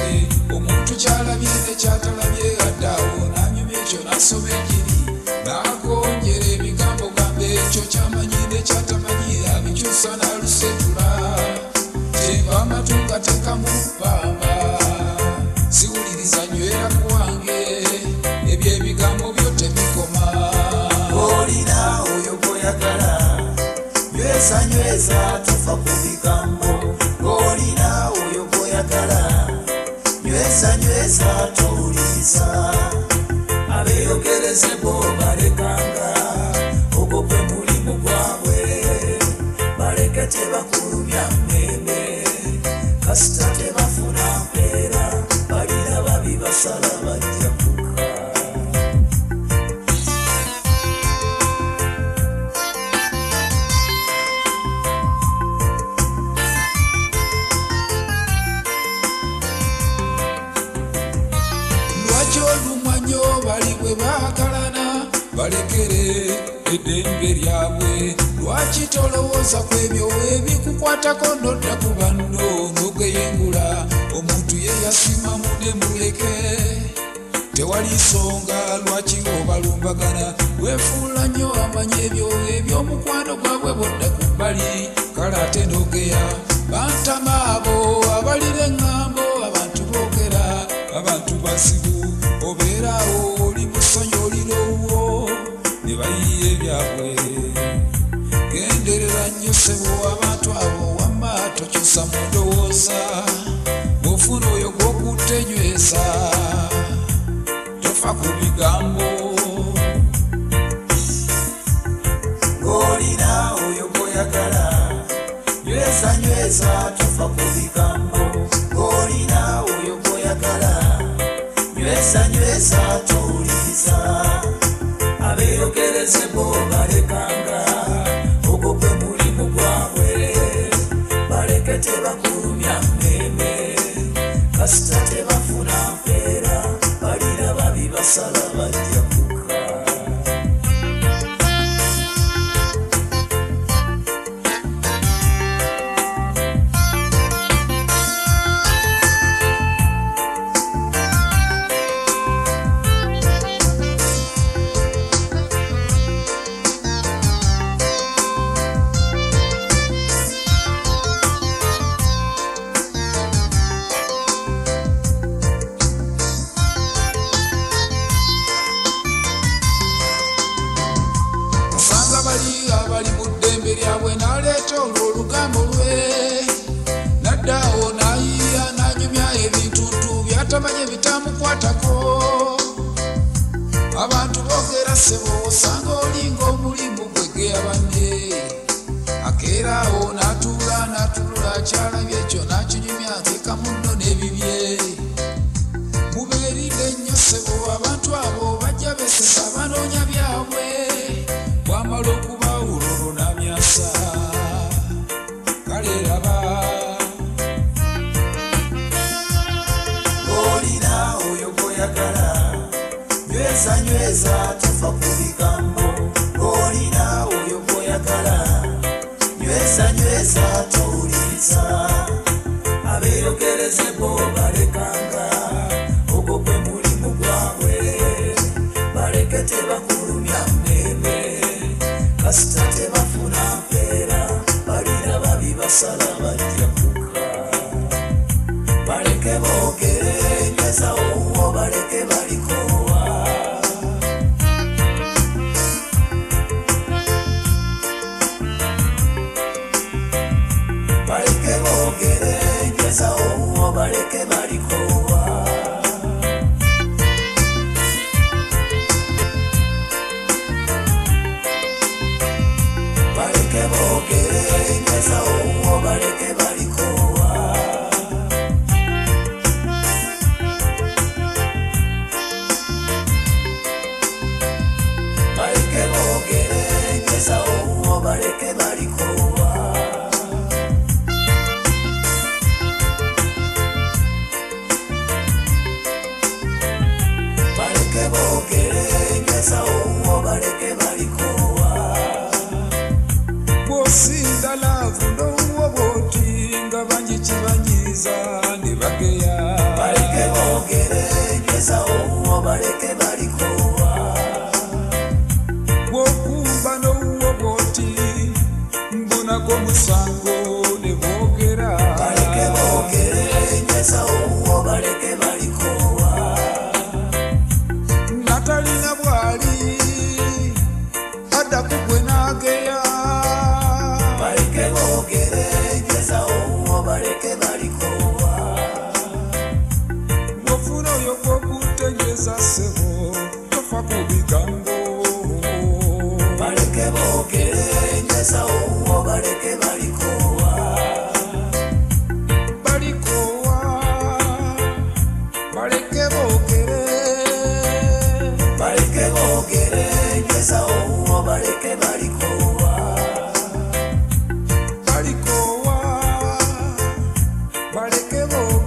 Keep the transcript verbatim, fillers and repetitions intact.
omuntu kyalabye ne kyatalabye addaawo n'anyuma ekyo n'asoma enjiri n'agonjera ebigambo gambe ekyo kyamanyi ne kyatamanyi abikyusa n'alusetula kyenva amatu ngateekamu bbamba siwuliriza nywera ku wange ebyo ebigambo byo tebikoma olina oyo gwoyagala nyweza nyweza tofa ku bigambo olina oyo gwoyagala nyweza nyweza towuliriza abeeyogereze bo balekanga ogwo gwe mulimu gwabwe baleke tebakulumya mmeme kasita tebafuna mpeera balina babi basala bajja kuka lwaki olumwa nnyo bali bwe baagalana balekere eddembe lyabwe lwaki tolowooza ku ebyo ebikukwatako nodda ku banno n'ogeyengula omuntu ye yasimamu ne muleke tewali nsonga lwaki obalumbagana weefuula nnyo amanya ebyo ebyomukwano gwabwe bodda ku bbali kale ate n'ogeya bantama abo abalira eŋŋambo abantu boogera abantu basibu obeeraawo oli musonyi olirowwo ne bayiye ebyabwe genderera nnyo ssebo abantu abo wamma tokyusa mu ndowooza bw'ofuna oyo gw'okutenyweza tofa ku bigambo ng'olina oyo gw'oyagala nyweza nyweza tofa ku bigambo ng'olina oyo gw'oyagala nyweza nyweza towuliriza abeeyogereze bo balekanga ogwo gwe mulimu gwabwe baleke tebakulumya mmeme kasita tebafuna mpeera balina babi basala bajja kuka abali mu ddembe lyabwe n'aleeta olwo olugambo lwe naddaawo n'ayiiya n'anyumya ebintuntu byatamanye bitamukwatako abantu boogera ssebo osanga olinga omulimu gwegeya banne akeeraawo n'atuula n'atulula akyalabye ekyo n'akinyumya ateeka munno n'ebibye mubeeridde nnyo ssebo abantu abo bajja beesesa abanoonya byabwe wamala okuba ululu namyasa kale raba olina oyo gwoyagala nyweza nyweza tofa ku bigambo olina oyo gwoyagala nyweza nyweza towuliriza abeeyogereze bo balekanga ogwo gwe mulimu gwabwe baleke tebakulumya mmeme kasita tebafuna mpeera balina babi basala bajja kuka baleke boogere nyweza owuwo baleke balikoowa baleke boogere nyweza owuwo baleke balikoowa oyo gwokutegeeza ssebo tofa ku bigambo baleke boogere njasa owo baleke balikoowa balikoowa baleke boogere baleke boogere njasa owo baleke balikoowa balikoowa baleke boogere